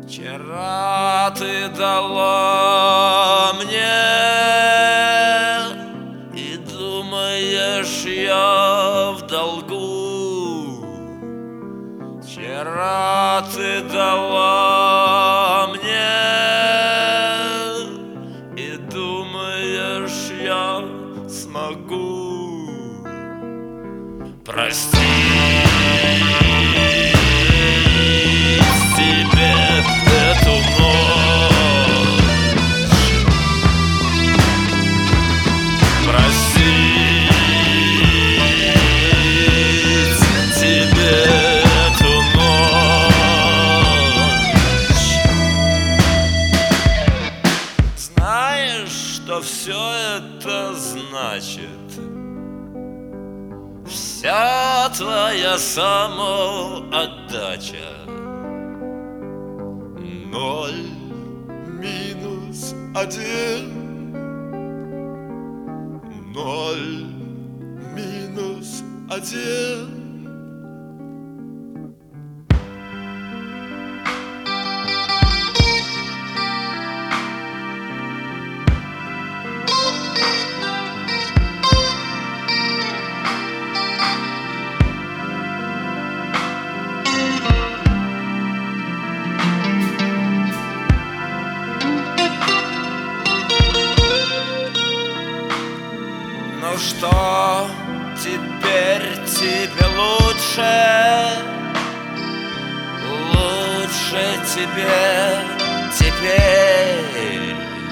Вчера ты дала мне, и думаешь, я в долгу. Вчера ты дала мне, и думаешь, я смогу простить тебе эту ночь, простить тебе эту ночь. Знаешь, что все это значит? Вся твоя самоотдача. 0 минус 1, 0 минус 1. Ну что, теперь тебе лучше? Лучше тебе теперь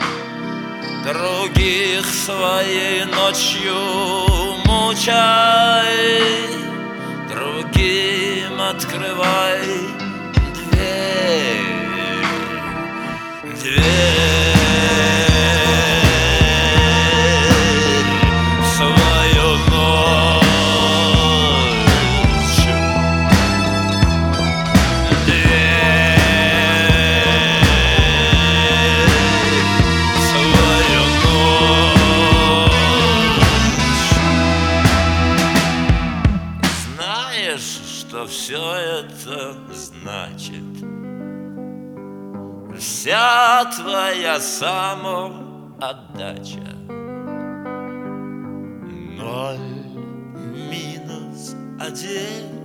других своей ночью мучай, другим открывай дверь, дверь. Что все это значит? Вся твоя самоотдача. 0 минус 1.